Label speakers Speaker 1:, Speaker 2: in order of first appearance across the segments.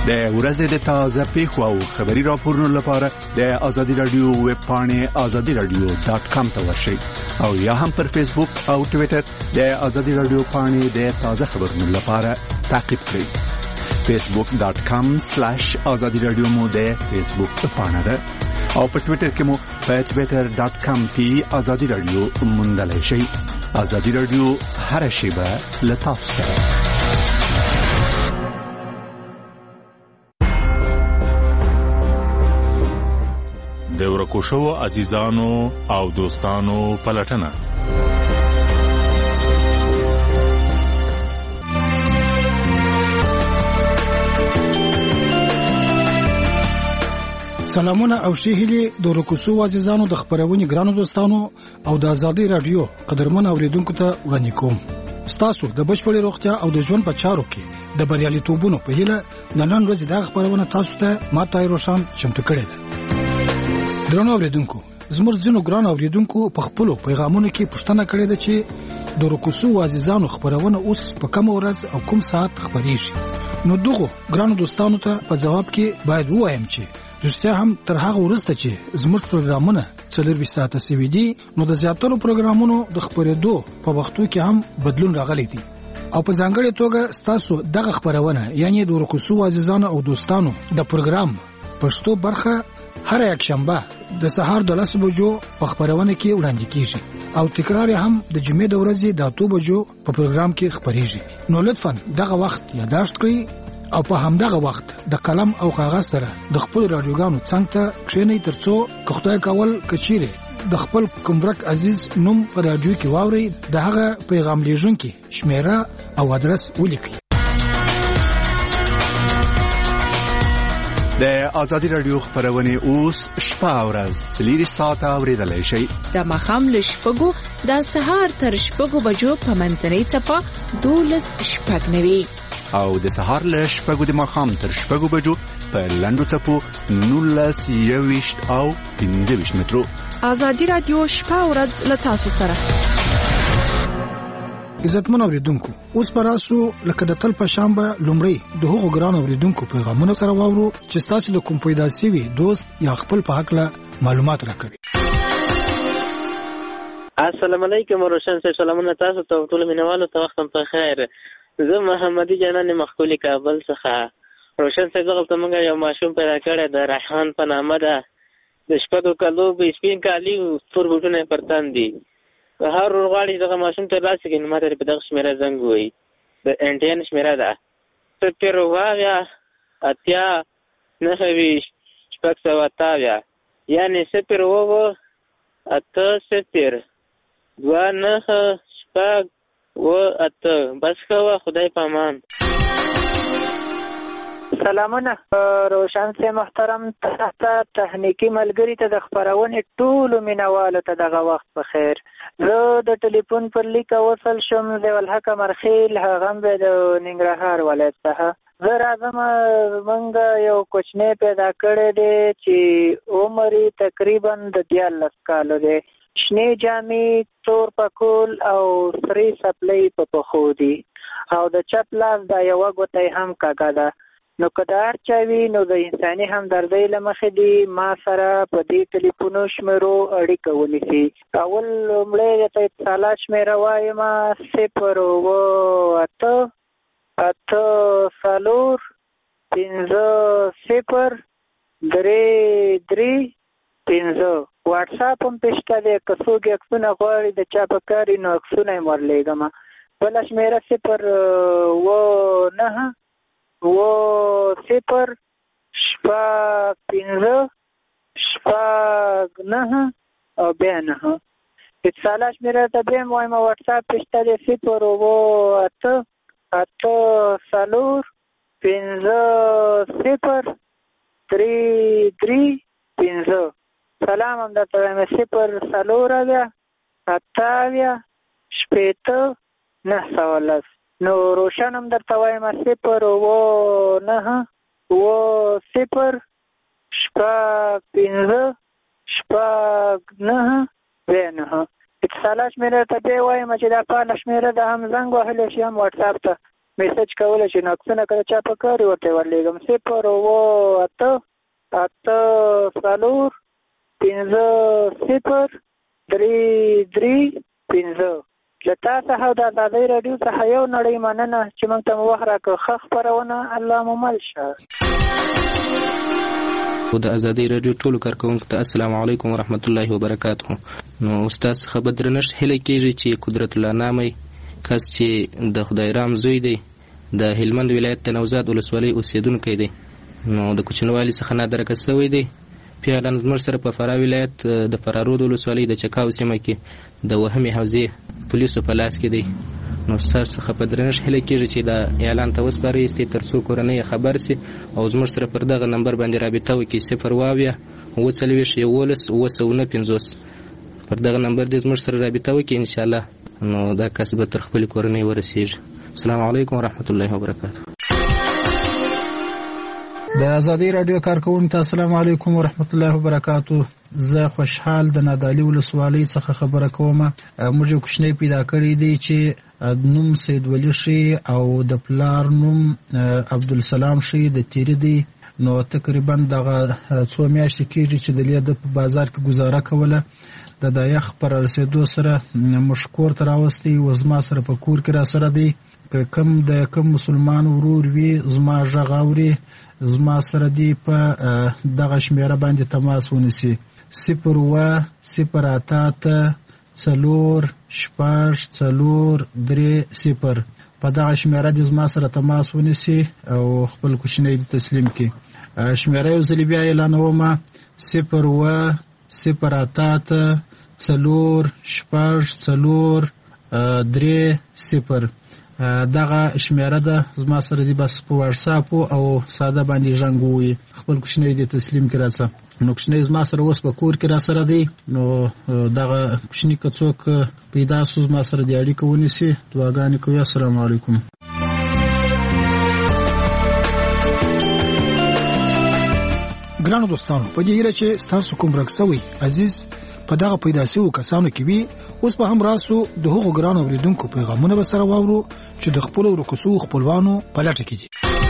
Speaker 1: د ورځې د تازه پیښو او خبري راپورونو لپاره د آزادي رادیو ویب پاڼه azadiradio.com ته ورشئ او یا هم پر فیسبوک او ټوئیټر د آزادي رادیو پاڼه د تازه خبرونو لپاره تعقیب کړئ. facebook.com/azadiradio مو د فیسبوک پاڼه ده او په ټوئیټر کې مو په twitter.com/azadiradio موندلای شئ. آزادي رادیو هر شیبه له تاسو سره. د ورکوشو عزیزانو او دوستانو پلټنه.
Speaker 2: سلامونه او شهیلی د ورکوشو عزیزانو د خبرونې ګرانو دوستانو او د آزادي رادیو قدرمن اوریدونکو ته وړاندې کوم. ستاسو د بشپړې روغتیا او د ژوند په چارو کې د بریالیتوبونو په هیله نن ورځ د خبرونه تاسو ته ماته روشن چمتو کړی ده. درنو اوریدونکو، زموږ ځینو ګران اوریدونکو په خپل پیغامونو کې پوښتنه کړې ده چې د ورکوشو عزیزانو خبرونه اوس په کوم ورځ او کوم ساعت خبريږي. نو دغه ګران دوستانو ته په جواب کې باید وایم چې رښتیا هم تر هغه وروسته چې زموږ پروګرامونه 24 ساعته سوي دي، نو د زیاترو پروګرامونو د خبرېدو په وختو کې هم بدلون راغلی دی. او په ځانګړې توګه ستاسو دغه خبرونه یعنی د ورکوشو عزیزانو او دوستانو د پروګرام پښتو برخه هر یک شنبه د سهار د 10 بجو په خبرونه کې وړاندې کیږي او تکرار هم د جمعې د ورځې د 8 بجو په پروګرام کې خبريږي. نو لطفاً دغه وخت یاداشت کړئ او په همدغه وخت د قلم او کاغذ سره د خپل رادیوګانو څنګ ته کښینئ ترڅو خدای کول کچيره د خپل کومبرک عزیز نوم په رادیو کې واوري، دغه پیغام لیږونکي شمیره او ادرس ولیکئ.
Speaker 1: د آزادي رادیو خبرونه اوس شپه او ورځ 3 ساعته اوریدلای شئ.
Speaker 3: د مخام له شپږو د سهار تر شپږو بجو په منځنۍ چپه 12:09
Speaker 1: او د سهار له شپږو د مخام تر شپږو بجو په لندو چپو 19:20 او 15 مترو.
Speaker 3: آزادي رادیو شپه او ورځ له تاسو سره.
Speaker 2: عزتمن اوریدونکو، اوس پراسو لکه د تل په شنبه لومړی د هغو ګران اوریدونکو پیغامونه سره واورو چې تاسو د کوم پیدا سوي دوست یا خپل په حق له معلومات راکوي.
Speaker 4: السلام علیکم روشن صاحب، سلامونه تاسو ته ټول مینوالو ته، وخت په خیر. زه محمدي جنان مخکولي کابل څخه. روشن صاحب دغه موږ یو ماشوم پیدا کړی د ریحان په نامه ده. د شپږو کالو به سپین کالي تور بوټونه پرتان دي. هر ورغاړي دغه ماشوم ته راسي کې ماته په دغه شمیره زنګ وي. د انټین شمیره ده 0 9 یعنی 0 8 بس خوا خدای پامان.
Speaker 5: سلامونه روشن سے محترم تخنیکی ملګری ته د خبرونې ټولو مینوالو ته دغه وخت په خیر. زه د ټلیفون پر لیک وصل شم د ولحق مرخیل هغه به د ننګرهار ولایت څخه. زه راځم موږ یو کوچنی پیدا کړی دی چې عمر تقریبا د 14 کالو دی. شنې جامې، تور پکول او سری سپلۍ په پښو دي او د چپ لاس د یوه ګوتې هم کږه ده. نو که د هر چا وي نو د انساني همدردۍ له مخې دي ما سره په دې ټلیفونو شمیرو اړیکه ونیسي. اول لومړی د اتصالات شمیره وایم 0 واټساپ هم پېشته دی، که څوک عکسونه غواړي د چا په کاري نو عکسونه یې ورلیږم. بله شمیره 0 9 او بیا 9. اتصالات شمیره ته بیا هم وایم واټساپ پېشته دی 0 سلام هم درته وایم 0 9 نو روشن هم درته وایم 0 9 اتصالات شمیره ته بیا وایم چې دا پاله شمیره ده هم زنګ وهلی شي هم واټساپ ته میسج کولی چې نقصونه کله چا په کار ورته ورلیږم 0-8-5-0-3-3-5 له تا څخه د ازادۍ راډیو څخه یو نړۍ مننه چې موږ ته مو وخت راکړ. ښه خپرونه الله مو مل شه.
Speaker 6: د ازادۍ راډیو ټولو کارکوونکو ته السلام علیکم ورحمت الله وبرکاته. نو استاد څخه به درنښت هیله کېږي چې قدرت الله نامې کس چې د خدای رام زوی دی د هلمند ولایت د نوزاد ولسوالۍ اوسېدونکی دی، نو د کوچنیوالي څخه نادرکه شوی دی. فعلا زموږ سره په فراه ولایت د فرارود ولسوالۍ د چکاو سیمه کې د وهمې حوزې پولیسو په لاس کې دی. نو ستاسو څخه په درنښت هیله کېږي چې دا اعلان ته وسپارئ تر څو کورنۍ خبر سي او زموږ سره پر دغه نمبر باندې رابطه وکړي 0-40-39-50 پر دغه نمبر دې زموږ سره رابطه وکړي ان شاء الله. نو دا کس به تر خپل کورنۍ ورسیږي. السلام علیکم ورحمت الله وبرکاته.
Speaker 2: د ازادۍ راډیو کارکوونکو ته السلام علیکم ورحمت الله وبرکاته. زه خوشحال د نادعلي ولسوالۍ څخه خبره کوم. موږ یو کوچنی پیدا کړی دی چې نوم سید ولی شي او د پلار نوم عبدالسلام شي د تیری دی. نو تقریبا دغه څو میاشتې کېږي چې د لیده په بازار کې گزاره کوله. د یخ پر رسیدو سره مشکور تر راوستي و زما سره په کور کې را سره دی. کم مسلمان ورور وي زما غږ اوري زما سره دی په دغه شمیره باندې تماس ونیسي 0-8-4-6-4-3-0 په دغه شمیره دی زما سره تماس ونیسي او خپل کوچنی تسلیم کی. شمیره یو ځل بیا اعلانوم 0-8-4-6-4-3-0 دغه شمیره ده زما سره دی بس په واتساپ او ساده باندې ژوندوي خپل کوچنی دی تسلیم کی راځه. نو کوچنی زما سره اوس په کور کې را سره دی. نو دغه کوچنی کڅوک پیدا سو زما سره دی اړیکه ونیسي. دعاګانې کوي. السلام علیکم. ګرانو دوستانو، په دې هیله چې ستاسو کوم رکسوي عزیز په دغه پیدا شوو کسانو کې وي، اوس به هم راسو د هغو ګرانو اوریدونکو پیغامونه به سره واورو چې د خپلو ورکسو خپلوانو په لټه کې دي.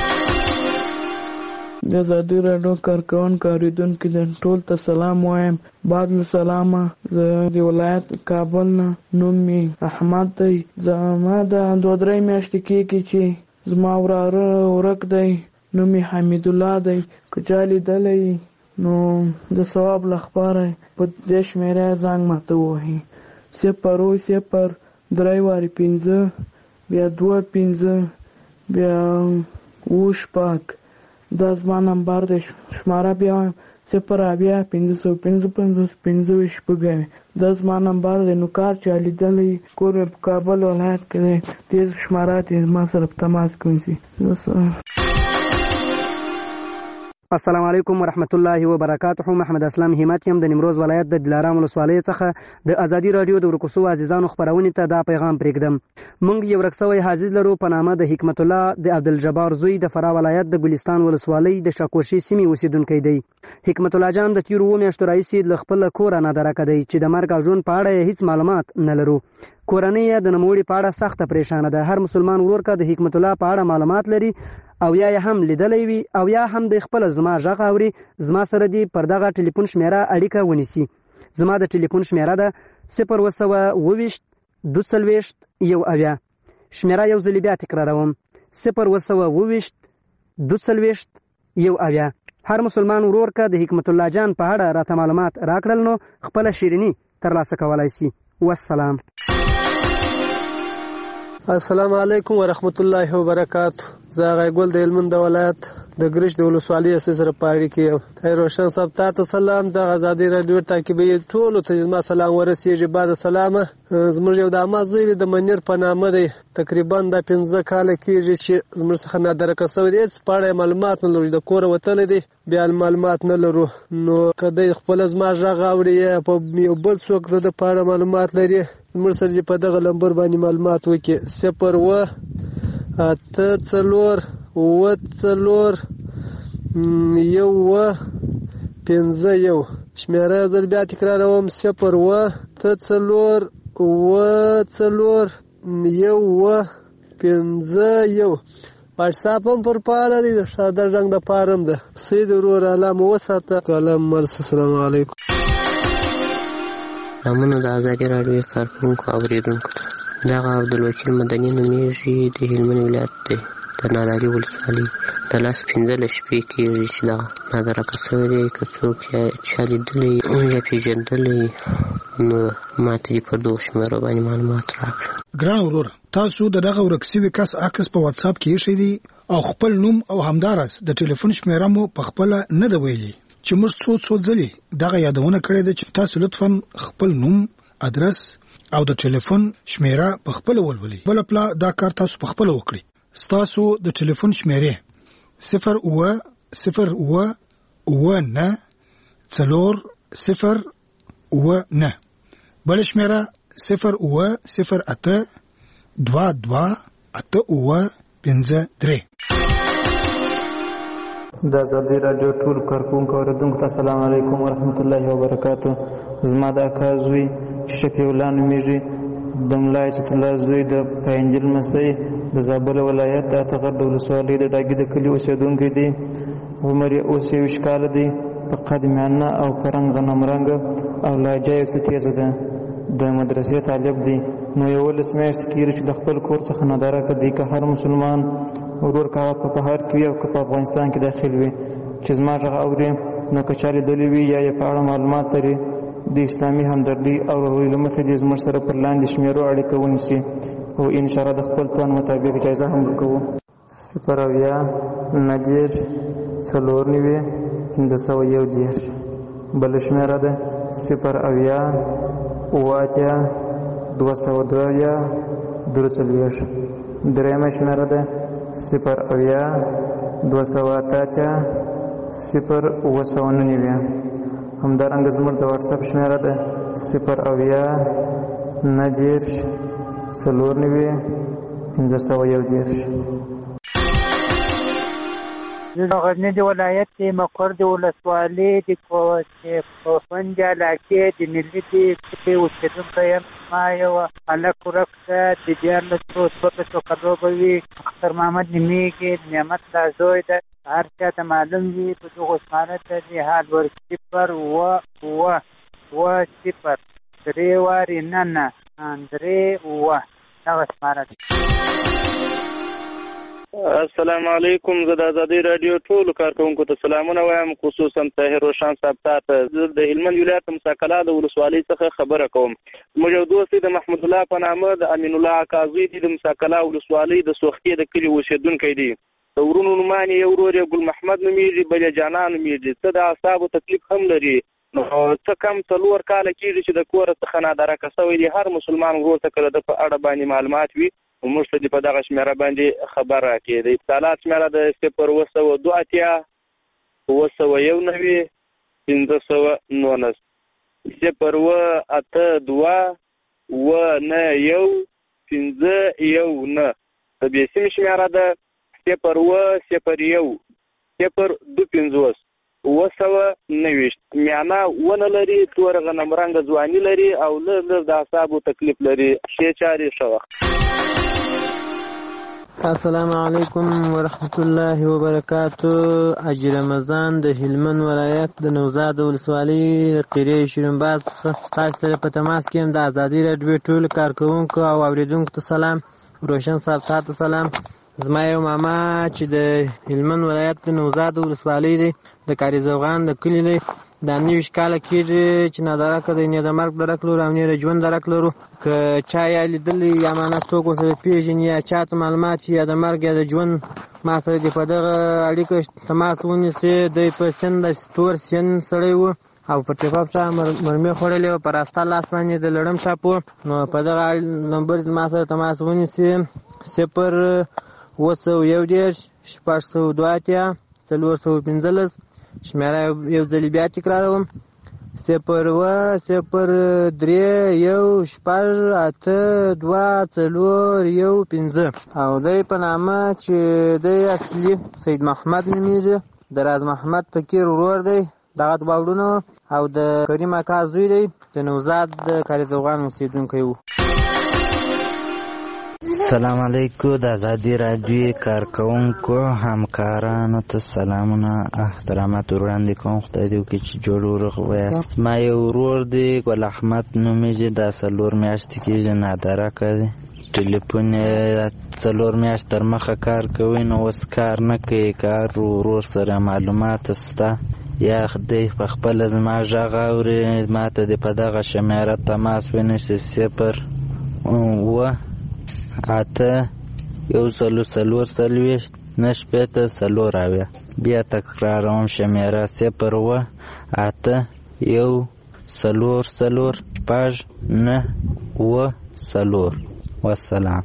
Speaker 7: د ازادۍ راډیو کارکوونکو اوریدونکو ټول ته سلام وایم. بعد له سلامه زه د ولایت کابل نه نوم مې احمد دی. زما د 2-3 میاشتې کېږي چې زما وراره ورک دی، نوم یې حمید الله دی. که چا لیدلی نو د ثواب لپاره په دې شمیره زنګ ماته ووهي 0-0-3-5 بیا 2-5 بیا 8 دا زما نمبر دی. شماره بیا 0-5-555 دا زما نمبر دی. نو کار چا لیدلی کور په کابل ولایت کې دی، دې شماره دې ما سره په تماس کې ونیسي.
Speaker 8: السلام علیکم ورحمت الله وبرکاته. محمد اسلام همت یم د نیمروز ولایت د دلارام ولسوالۍ څخه د ازادي رادیو د ورکسو عزیزانو خبرونې ته دا پیغام پرېږدم. موږ یو ورکسوی حاجز لرو په نامه د حکمت الله د عبدالجبار زوی د فراه ولایت د ګلستان ولسوالۍ د شاکوشي سیمې اوسیدونکی دی. حکمت الله جان د تیرو 2 میاشتو راهیسې له خپل کوره نادرکه دی چې د مرګ او ژوند په اړه هیڅ معلومات نه لرو. کورنۍ د نوموړي په اړه سخته پریشانه ده. هر مسلمان ورور که د حکمت الله په اړه معلومات لري او یا هم لیدلی وي او یا هم د خپل زما غږ اوري، زما سره دی پر دغه ټلیفون شمیره اړیکه ونیسي. زما د ټلیفون شمیره ده 0-2-22-1 شمیره یو ځل بیا تکراروم 0-2-22-1. هر مسلمان ورور که د حکمت الله جان په اړه راته معلومات راکړل نو خپل شیرینی ترلاسه کولای شي. والسلام.
Speaker 9: السلام علیکم ورحمت الله وبرکاته. زه غیګل د هلمند ولایت د ګرش د ولسوالۍ سره پاړی کې روشن صاحب ته سلام. د ازادۍ رادیو تعقیبي ټول ته ما سلام ورسیږي. بعد سلامه زموږ یو د امازوی د منیر په نامه دی، تقریبا د 15 کال کېږي چې زموږ څخه نادرکه شوی دی. پاړې معلومات نه لري، د کور وتل دی بیا معلومات نه لرو. نو کله خپل زما غږ اوري په یو بل څوک د پاړې معلومات لري، موږ سره په دغه نمبر باندې معلومات وکړي 0-8-4-1-1-5 شمیره زر بیا تکراروم 0-8-4-1-1-5 51 واتساپ هم پر پاله دی د ساده رنګ د پارم ده سید ورور الله مو وساته کلام مرس. السلام علیکم.
Speaker 10: نامونه د ازادي راډیو کارکونکو اوریدونکو ته دغه عبدالوکیل مدني نومیږي د هلمند ولایت دی د نادعلي ولسوالۍ د 15 شپې کېږي چې دغه نادرکه شوی دی. که څوک چا لیدلی یا پېژندلی نو ماته دې پر دغو شمېرو باندې معلومات راکړه.
Speaker 2: ګران وروره تاسو د دغه ورک سوي کس عکس په واتساپ کې ایښی دی او خپل نوم او همداراز د ټلیفون شمېره مو په خپله نه ده ویلي چې موږ څو ځلې دغه یادونه کړې ده چې تاسو لطفا خپل نوم ادرس او د ټلیفون شمېره په خپله ولولئ. بله پله دا کار تاسو په خپله وکړئ. ستاسو د ټلیفون شمېرې 0809409 بله شمېره 08082288553.
Speaker 11: د ازادي راډیو ټول کارکونکو اوریدونکو ته السلام علیکم ورحمت الله وبرکاتو. زما د اکا زوی شفیع الله نومیږي د ملا عزت الله زوی د پنجل مسئ د زابل ولایت د اتغر د ولسوالۍ د ډاګي د کلي اوسېدونکی دی. عمر یې اوس 20 کاله دی. په قد میانه او په رنګ غنم رنګ او لهجه یې څه تیزه ده. د مدرسې طالب دی. نو 11 میاشتې کېږي چې د خپل کور څخه نادرکه دی. که هر مسلمان ورور که په بهر کې وي او که په افغانستان کې داخل وي چې زما غږ اوري نو که چا لیدلی وي یا یې په اړه معلومات لري د اسلامي همدردي او روی له مخې دې زموږ سره پر لاندې شمېرو اړیکه ونیسي او انشاءالله د خپل توان مطابق جایزه هم ورکوو. 080949501 بله شمېره ده 080280242 درېیمه شمېره ده 080280099 همدارنګه زموږ د واتساپ شمېره ده 080949501.
Speaker 5: د غزني د ولایت د مقر د ولسوالۍ د کوفنج علاقې د ملي د اوسېدونکی یم. ما یو هلک ورک ده د 14 کلو به وي. اختر محمد نومیږي. نعمت الله زوی ده. هر چا ته معلوم وي په دغو شماره ته د حال ور 0 دغه شماره ده.
Speaker 12: السلام علیکم. زه د ازادي راډیو ټولو کارکونکو ته سلامونه وایم، خصوصا طاهر روشان صاحب ته. زه د هلمند ولایت مساکلا د ولسوالۍ څخه خبره کوم. موږ یو دوست د محمود الله په نامه د امین الله اکازوی د مساکلا ولسوالۍ د سوختي د کلي اوسېدونکی دی. د ورونو نومان یې ورور یې ګل محمد نومیږي، بل یې جانان نومیږي. څه د اعصابو تکلیف هم لري. نو څه کم 4 کاله کېږي چې د کوره څخه نادرکه شوی دی. هر مسلمان ورور ته کله د په اړه باندې معلومات وي موږ ته په دغه شمېره باندې خبر راکړي. د اتصالات شمېره د 082 919 519 082 د بیسیم شمېره ده 001 025 919. میانه ونه لري، تور غنم رنګ ځواني لري او لږ د اعصابو تکلیف لري. ښې چارې ښه وخت.
Speaker 13: السلام علیکم ورحمت الله وبرکاتو. حاجي رمضان د هلمند ولایت د نوزاد ولسوالۍ قریه شیرینباز ستاسو سره په تماس کې یم. د ازادي راډیو ټول کارکوونکو او اوریدونکو ته سلام. روشن صاحب ته سلام. زما یو ماما چې د هلمند ولایت د نوزاد ولسوالۍ دی د کاري زوغان د کلي دی. دا 19 کاله کېږي چې نادرکه دی. نه د مرګ درک لرو او نه د ژوند درک لرو. که چا یا لیدلی یا مانه څوک ورسره پېژني یا چا ته معلومات یا د مرګ یا د ژوند ما سره دې په دغه اړیکه تماس ونیسي. دی په سن د تور سن سړی و او په ټیپاپ چا مرمۍ خوړلې وه، په راسته لاس باندې د لړم ټاپ و. نو په دغه نمبر ما سره تماس ونیسي 0 602 415 شمېره یو ځلې بیا تکراروم 010182415 او دی په نامه چې دی اصلي سید محمد نومیږي. د راز محمد فقیر ورور دی. دغه دوه وروڼه او د کریم اکا زوی دی. د نوزاد د کاري زوغان اوسېدونکی و.
Speaker 14: السلام علیکم. د ازادي راډیو کارکونکو همکارانو ته سلامونه احترامات وړاندې کوم. خدای دې وکړي چې جوړ ورغ ویاست. ما یو ورور دی ګل احمد نومیږي، دا 4 میاشتې کېږي نادرکه دی. ټلیفون یې 4 میاشت تر مخه کار کوي، نو اوس کار نه کوي. کار ورور سره معلومات شته یا خدای په خپله زما غږ اوري، ما ته دې په دغه شمیره تماس ونیسي 0-8-1-4-4 بیا تکراروم شمیره 0-8-1-4-4 والسلام.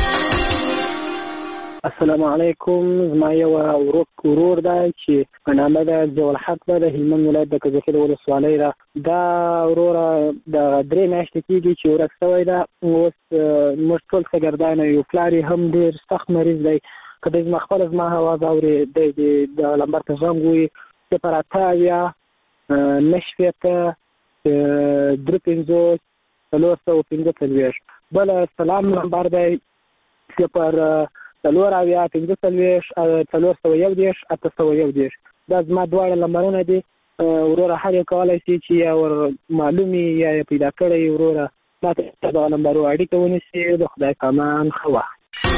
Speaker 5: السلام علیکم. زما یو ورور دی چې په نامه د ضیاءالحق ده، د هلمند ولایت د کجکي د ولسوالۍ ده. دا وروره د 3 میاشتې کېږي چې ورک شوی ده. اوس موږ ټول شاګردان یو، پلار یې هم ډېر سخت مریض دی. که دی زما خپله زما اواز اوري، دی د لمبر ته زنګ ووایي 0-8-9-3-4-445. بله سلام نمبر دی 0-4-4-4-4-8-1. دا زما دواړه نمبرونه دي. وروره هر یو کولی شي چې یا ور معلومي یا پیدا کړی وروره ما ته دغه نمبرو اړیکه ونیسي. د خدای پامان ښه وخت.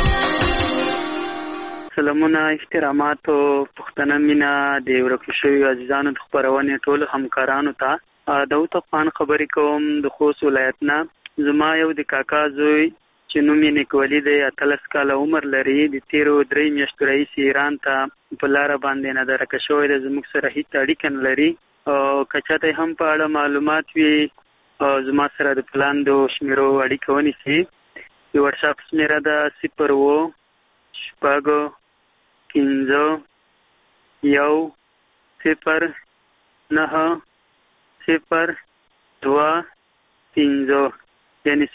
Speaker 15: سلامونه، احترامات او پښتنه مینه د ورکو شویو عزیزانو د خپرونې ټولو همکارانو ته. داود افغان خبرې کوم د خوست ولایت نه. زما یو د کاکا زوی چې نوم یې نیکولي دی، 13 کاله عمر لري. د تیرو 3 میاشتو راهیسې ایران ته په لاره باندې نادرکه شوی دی. زموږ سره هېڅ اړیکه نه لري. که چاته هم په اړه معلومات وي زما سره د پلاندو شمیرو اړیکه ونیسي. د وټساپ شمیره ده 0-15-10-0-9-0-2-5 یعنی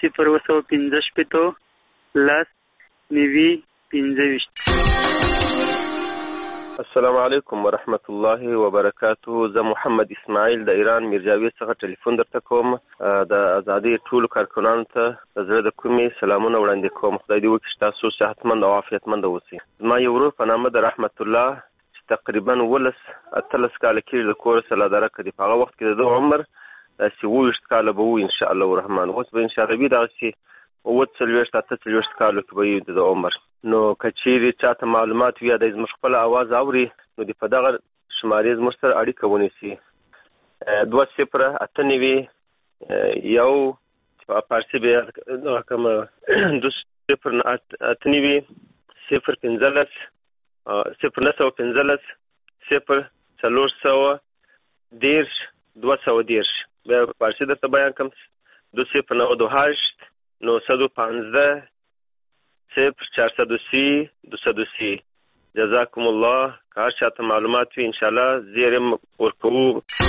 Speaker 15: 0-15-10-90-25.
Speaker 16: السلام علیکم ورحمت الله وبرکاته. زه محمد اسماعیل د ایران میرجاوید څخه ټلیفون درته کوم. د ازادي ټولو کارکونانو ته د زړه د کومې سلامونه وړاندې کوم. خدای دې وکړي چې تاسو صحتمند او عافیتمند اوسئ. زما یو ورور په نامه د رحمت الله چې تقریبا 18 کاله کېږي د کور سره درکه دی. په هغه وخت کې د عمر 27 کاله به وي انشاءالله الرحمن. اوس به انشاءالله وي دغسې 48 کالو کې به وي د عمر. نو که چیرې چاته معلومات وي یا د زموږ خپله اواز اوري، نو د په دغه شمارې زموږ سره اړیکه ونیسي 20-8-1 فارسي به دغه کومه 20-8-0-15 0-410 بیا فارسي درته بیان کوم 2-0-9-15-0-430 جزاکم الله. که هر چاته معلومات وي انشاءالله زیرم ورکوو.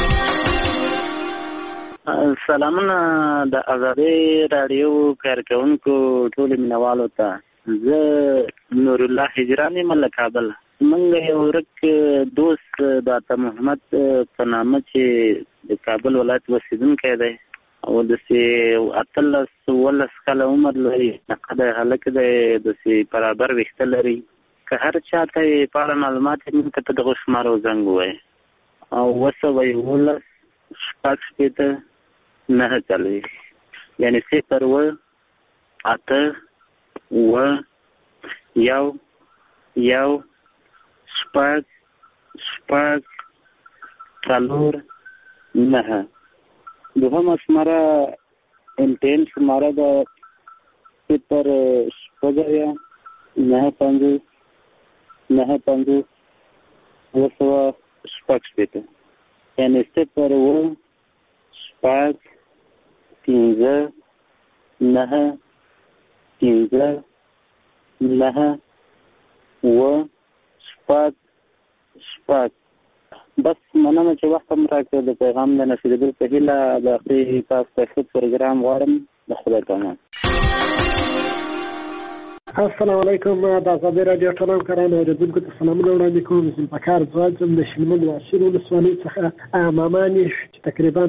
Speaker 17: سلامونه د ازادي راډیو کارکونکو ټولو مینوالو ته. زه نور الله هجراني له کابل. موږ یو ورک دوست د عطا محمد په نامه چې د کابل ولایت اوسېدونکی دی او داسې 18 کاله عمر لري. نقده هلک دی، داسې برابر ویښته لري. که هر چاته یې په اړه معلومات وي موږ ته په دغو شمارو زنګ ووایي او 19-19-9 یعنې 0-8-1-4-4 دوهمه شماره MTN شماره ده 0-9-5-9-5-9-6 یعنی 0-5-15-9-15-9-6 بس مننه چې وخت هم راکړ د پیغام د نشریدو په هیله د اخري تاسو ته ښه پروګرام غواړم. د خدای پامان.
Speaker 18: السلام علیکم. د ازادي راډیو ټول همکارانو اوریدونکو ته سلامونه وړاندې کوم. زه پکار ځواځم د هلمند واشیر ولسوالۍ څخه مامانې چې تقریبا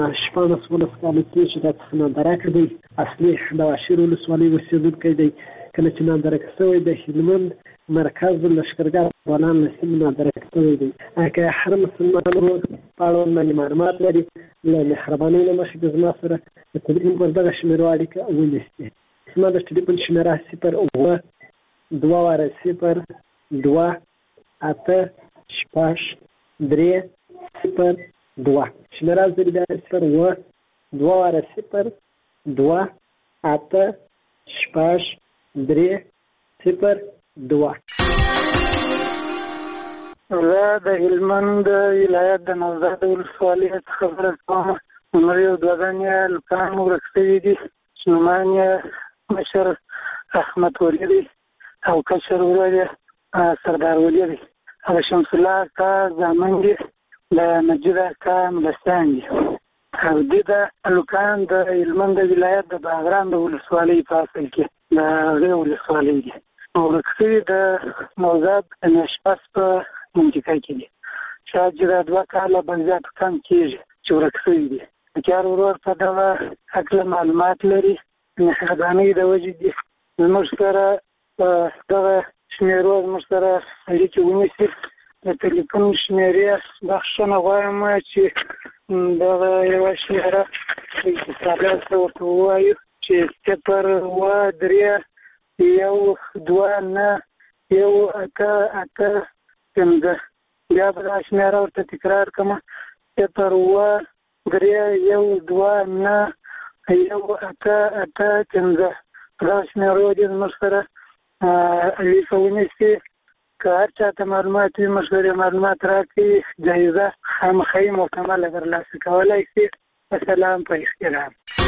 Speaker 18: 14 کاله کېږي دا څخه نادرکه دی. اصلي د واشیر ولسوالۍ اوسېدونکی دی. کله چې نادرکه شوی د هلمند مرکز لښکرګاه افغانان له سیمې نادرکه شوی دی. که هر مسلمان ورور په اړوند باندې معلومات لري له مهربانۍ له مخې د زما سره د تلیفون پر دغه شمېرو اړیکه ونیسي. زما د ټلیفون شمېره 0-2-2-8-6-3-0-2 شمېره زه بیا 0-2-2-8-6-3-0-2.
Speaker 19: زه د هلمند ولایت د نوزاد ولسوالۍ څخه خبره کوم. عمر یو 2 دانې لوکان ورک شوي دي. نومان یې مشر احمد ولي دی او کشر ورور یې سردار ولي دی. د شمس الله اکا زامن دي، د نجیب اکا ملستان دي. او دې د لوکان د هلمند ولایت د باغران د ولسوالۍ په اصل کې د هغې ولسوالۍ دي. ورک شوي د نوزاد د نشپس په منطقه کې دي. شاید چې د 2 کاله به زیات کم کېږي چې ورک شوي دي. د کار ورور په دغه هکله معلومات لري، مهربانۍ د وجې دي زموږ سره په دغه شمېرو زموږ سره اړیکې ونیسي. د تلیفون شمېرې بخښنه غواړم چې دغه یوه شمېره اتصالات ته ورته ووایو چې 0-3-1-2-9-1-8-8-5. بیا به دا شمېره ورته تکرار کړم 0-3-1-2-9-1-8-8-5. دا شمېرو دې زموږ سره اړیکه ونیسي. که هر چاته معلومات وي موږ سره معلومات راکړي، جایزه خامخا مکمله ترلاسه کولی شي. السلام په احترام.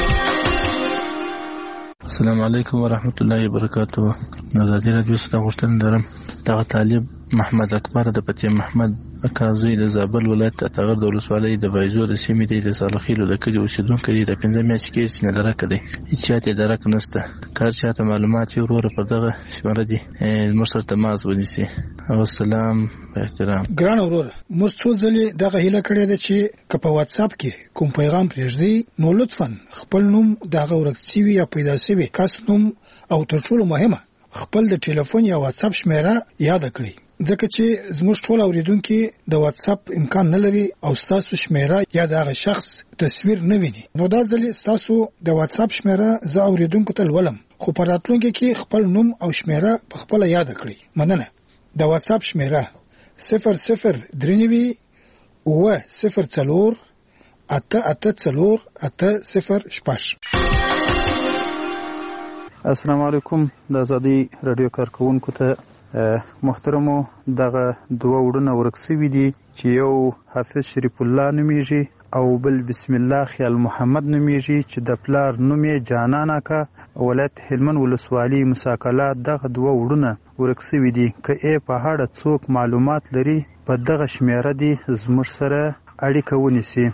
Speaker 20: السلام علیکم ورحمت الله وبرکاته. ازادي راډیو څخه غوښتنه لرم دغه طالب محمد اکبر د پتی محمد اکا زوی د زابل ولایت اتغر د ولسوالۍ د بایزو د سیمې د صالحیلو د کلي اوسېدونکی دی. د 15 میاشتې کې چې ندرک دی، هیڅ چاته درک نشته. کار چاته معلومات یو وروره پر دغه شماره دي موږ سره تماس ونیسي. او السلام احترام.
Speaker 2: ګران وروره، موږ څو ځلې دغه هیله کړې ده چې که په واتس اپ کې کوم پیغام پرېږدي نو لطفا خپل نوم دغه ورک شوي یا پیدا شوي کس نوم او تر ټولو مهمه خپل د ټلیفون یا واتس اپ شمېره یاد کړئ، ځکه چې زموږ ټول اوریدونکو د واتس اپ امکان نه لري او تاسو شمېره یا دغه شخص تصویر نه ویني. نو دا ځلې تاسو د واتس اپ شمېره زه اوریدونکو ته ولم، خو په راتلونکي کې خپل نوم او شمېره په خپل یاد کړئ. مننه. د واتس اپ شمېره 003-004-884-806.
Speaker 11: السلام علیکم. د ازادي رادیو کارکونکو ته محترمو، دغه 2 وړونه ورک شوي دي چې یو حافظ شریف الله نومیږي او بل بسم الله خیال محمد نومیږي چې د پلار نوم یې جانان اکا ولایت هلمند ولسوالۍ مساکله. دغه 2 وړونه ورک شوي دي. که یې په اړه څوک معلومات لري په دغه شمېره دي زموږ سره اړیکه ونیسي.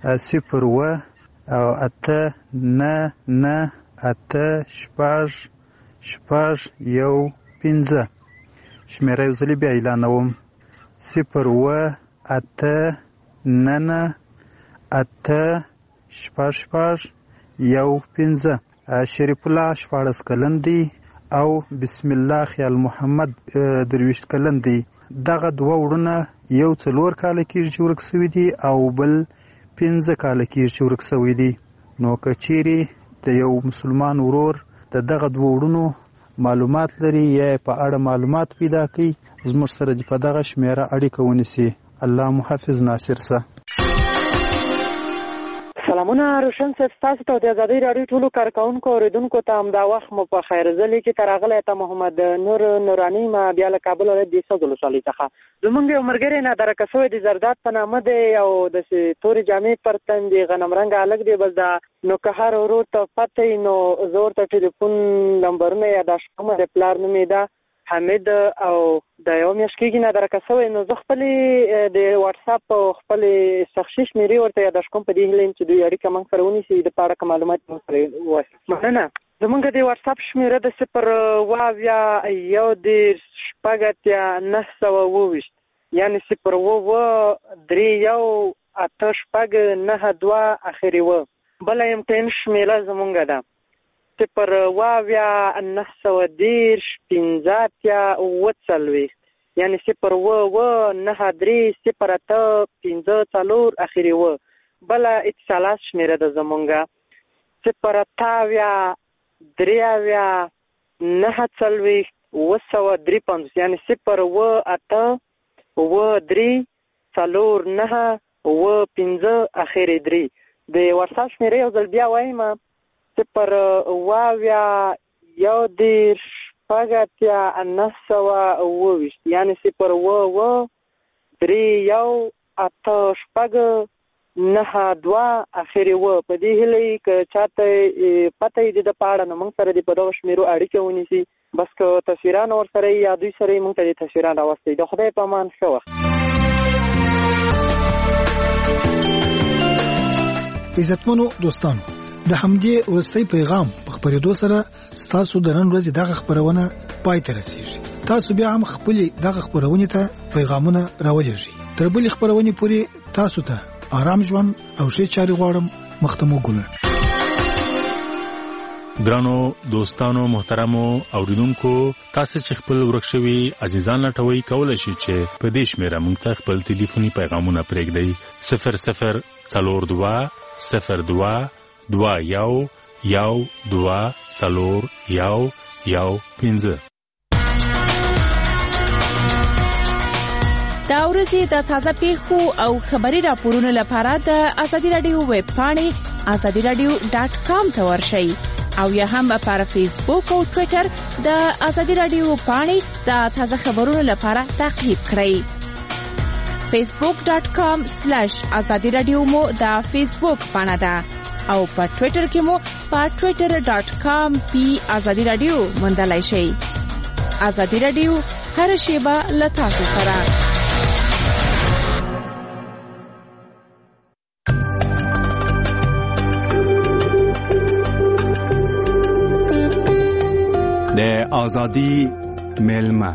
Speaker 11: 0-8-9-9-8-6-1-5. شمېره یو ځلې بیا اعلانوم 0-8-9-9-8-6-1-5. شریف الله 14 کلن دی او بسم الله خیال محمد 23 کلن دی. دغه 2 وړونه یو 4 کاله کېږي چې ورک شوي دي او بل 15 کاله کېږي چې ورک شوي دي. نو که چیرې د یو مسلمان ورور د دغه 2 وړونو معلومات لري یا په اړه معلومات پیدا کړي زموږ سره په دغه شمېره اړیکه ونیسي. الله محافظ ناصر سه.
Speaker 5: سلامونه روشن صاحب، تاسو ته د ازادي راډیو ټولو کارکونکو اوریدونکو ته همدا وخت مو په خیر. زه لیکي ته راغلی ته محمد نور نوراني ما بیا له کابل ولایت د سوځ ولسوالۍ څخه. زمونږ یو ملګری نادرکه شوی د زرداد په نامه دی او داسې تورې جامې پر تن دي، غنم رنګه هلک دی. بس دا نو که هر ورور ته پته وي نو زه ورته ټلیفون نمبرونه یاداشت کوم. د پلار نوم یې ده حمید او د یو میاشت کېږي نادرکه شوی. نو زه خپلې د واتس اپ او خپلې شخصي شمېرې ورته یاداشت کوم په دې هیله یم چې دوی اړیکه موږ سره ونیسي د په اړه که معلومات موږ سره ووایي. مننه. زمونږ د واتس اپ شمېره د 0-1-1-9-9-22 یعنې 0-2-3-1-8-6-9-2 اخري و. بله MTN شمېره زمونږ ده صفر واویا 910 15 یعنی 0 اخیری و بل اتصالات شمیره ده زمونگا 0 تاویا 3 9 253 یعنی 0 و 8 و 3 4 9 و 15 اخیری 3 د واتساپ شمیره یو ځل بیا وایم 0 واویا 1 پاگاتیا 920 یعنی 0 و 3 1 8 شپږ 9 2 اخیری و په دې هیله که چاته پته دې د پاړه نه موږ سره د په دغه شمیرو اړیکه ونیسي بس که تصویران ور سره یا دوی سره موږ ته د تصویران راوستي د خدای په امان ښه وخت.
Speaker 2: عزتمنو دوستانو د همدې وروستي پیغام په خبرېدو سره ستاسو د نن ورځې دغه خبرونه پای ته رسیږي. تاسو بیا هم خپل دغه خبرونه ته پیغامونه راولېږئ. تر بلې خبرونه پورې تاسو ته آرام ژوند او ښه چاري غواړم. مختمو ګل.
Speaker 21: ګرانو دوستانو محترمو اوریدونکو تاسو چې خپل ورکشوي عزیزان لټوي کولای شئ چې په دې شمیره موږ ته خپل ټلیفوني پیغامونه پرېږدئ 0002 02 21 12 4
Speaker 3: دا ورځې د تازه پیښو او خبري راپورونو لپاره د ازادي رادیو ویب پاڼې azadiradio.com ته ورشئ او یا هم په فیسبوک او ټوئیټر د ازادي رادیو پاڼې د تازه خبرونو لپاره تعقیب کړئ. facebook.com/azadiradio مو د فیسبوک پاڼه ده او په ټوئیټر کې مو په twitter.com/azadiradio موندلای شئ. ازادي رادیو هر شیبه له تاسو سره.
Speaker 1: د ازادي ملما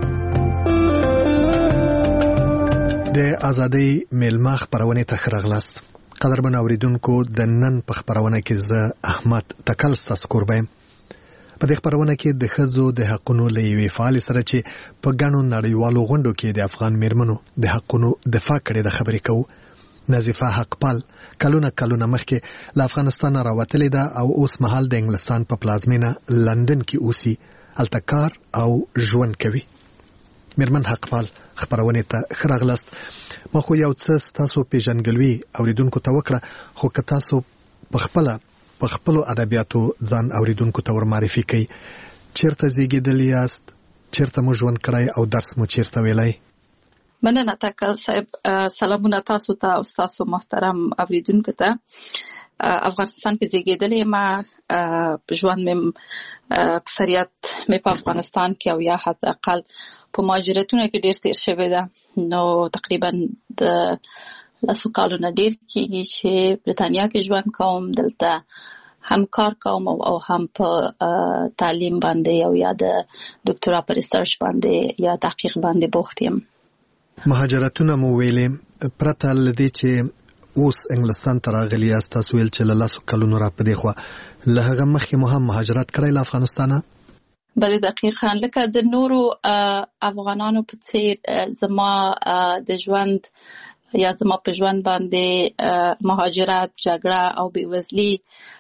Speaker 22: د ازادي ملما خبرونه تخرغلاست. قدرمن اوریدونکو د نن په خبرونه کې زه احمد تکل ساسکوربم. په دې خبرونه کې د ښځو د حقونو لوي فعال سره چې په ګڼو نړیوالو غونډو کې د افغان میرمنو د حقونو دفاع کړي د خبرې کوو. نظیفه حقپال کلونه مخکې له افغانستان راوتلې ده او اوس مهال د انګلستان په پلازمینه لندن کې اوسي، هلته کار او ژوند کوي. میرمن حقپال خبرونه ته خراغلاست. ما خو یو څه تاسو پیژنګلوي اوریدونکو ته وکړه، خو که تاسو په خپل ادبیاتو ځان اوریدونکو ته ور معرفي کړئ. چیرته زیږیدل یاست، چیرته مو ژوند کړی او درس مو چیرته ویلی؟
Speaker 23: مننه تکل صاحب. سلامونه تاسو ته او تاسو محترم اوریدونکو ته. افغانستان کې زیږیدلې ما ژوند مې اکثریت مې په افغانستان کې او یا حتی اقل په مهاجرتونو کې ډیر تیر شوی ده. نو تقریبا د لاسو کالونه ډیر کېږي چې برتانیا کې ژوند کوم. دلته هم کار کوم او هم په تعلیم باندې او یا د ډاکټرا په ریسرچ باندې یا تحقیق باندې بوخت یم.
Speaker 22: مهاجرتونه مو ویلې پرته لدې چې اوس انګلستان ته راغلي یاست، تاسو ویل چې له لاسو کلونو را پدې خو له هغه مخکې مو هم مهاجرت کړی له افغانستانه؟
Speaker 23: بله دقیقاً لکه د نورو افغانانو په څیر زما د ژوند یا زما په ژوند باندې مهاجرت، جګړه او بېوزلي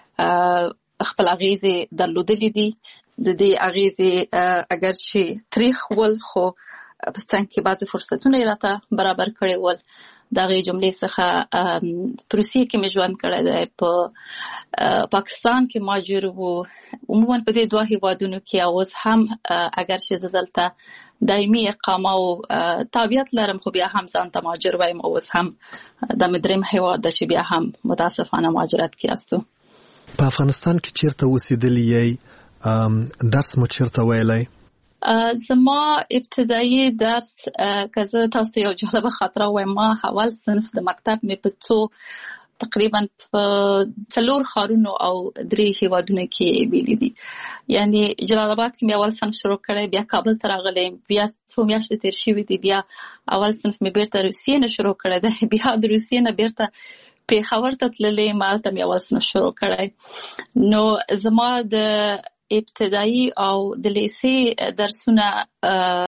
Speaker 23: خپل اغیزې درلودلې دي. د دې اغیزې اگر چې تریخ ول خو په څنګه کې بعضی فرصتونه راته برابر کړي ول. دغه جملې څخه روسیې کې مې ژوند کړی دی، په پاکستان کې مهاجر وو، عموما په دې دوه هیوادونو کې. اوس هم اگر چې زه دلته دایمي اقامه او تابعیت لرم خو بیا هم ځان ته مهاجر وایم. اوس هم د مدریم هیواد ده چې بیا هم متاسفانه مهاجرت کې یاستو.
Speaker 22: په افغانستان کې چیرته اوسېدلی یې؟ درس مو چیرته ویلی؟
Speaker 23: زما ابتدایي درس که زه تاسو یو جالبه خاطره وایم، ما اول صنف د مکتب مې په تقریبا په 4 ښارونو او 3 هیوادونو کې ویلي دي. یعنی جلال آباد کې مې اول صنف شروع کړی، بیا کابل ته راغلی، بیا څو میاشتې تیر شوي دي، بیا اول صنف مې بیرته روسیې نه شروع کړی دی، بیا د روسیې نه بیرته پیښور ته تللې، ما ته مې اول صنف شروع کړی. نو زما د ابتدایي او د لیسې درسونه